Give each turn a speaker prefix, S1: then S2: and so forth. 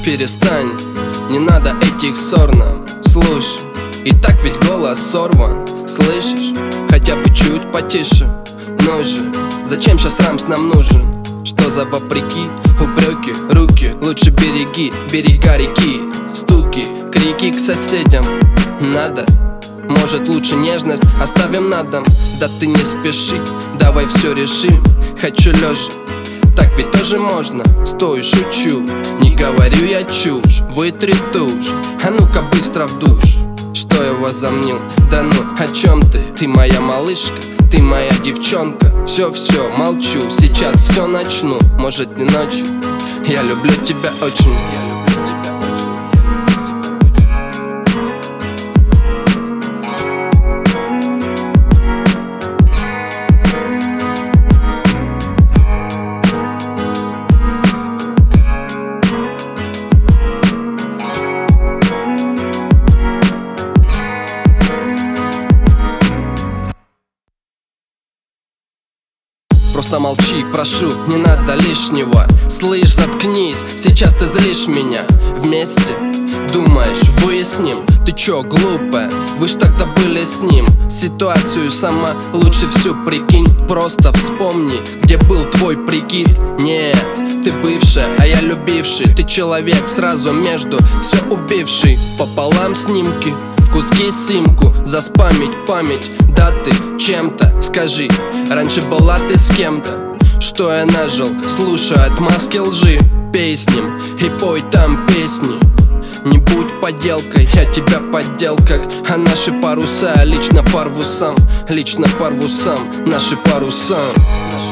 S1: перестань, не надо этих ссор нам. Слушай, и так ведь голос сорван, слышишь? Хотя бы чуть потише. Ну же, зачем сейчас рамс нам нужен? Что за вопреки, упреки, руки лучше береги, берега реки. Стуки, крики к соседям надо? Может лучше нежность оставим на дом? Да ты не спеши, давай все решим. Хочу лежа, так ведь тоже можно. Стой, шучу, не говорю я чушь. Вытри тушь, а ну-ка быстро в душ. Что я возомнил? Да ну, о чем ты? Ты моя малышка, ты моя девчонка. Все, молчу, сейчас все начну. Может не ночью, я люблю тебя очень. Просто молчи, прошу, не надо лишнего. Слышь, заткнись, сейчас ты злишь меня. Вместе, думаешь, выясним? Ты чё, глупая, вы ж тогда были с ним. Ситуацию сама лучше всю прикинь. Просто вспомни, где был твой прикид. Нет, ты бывшая, а я любивший. Ты человек сразу между, все убивший. Пополам снимки, в куски симку. Заспамить память, да ты чем-то, скажи, раньше была ты с кем-то? Что я нажил, слушая отмазки лжи песням и пой там песни. Не будь подделкой, я тебя поддел как. А наши паруса лично порву сам, наши паруса.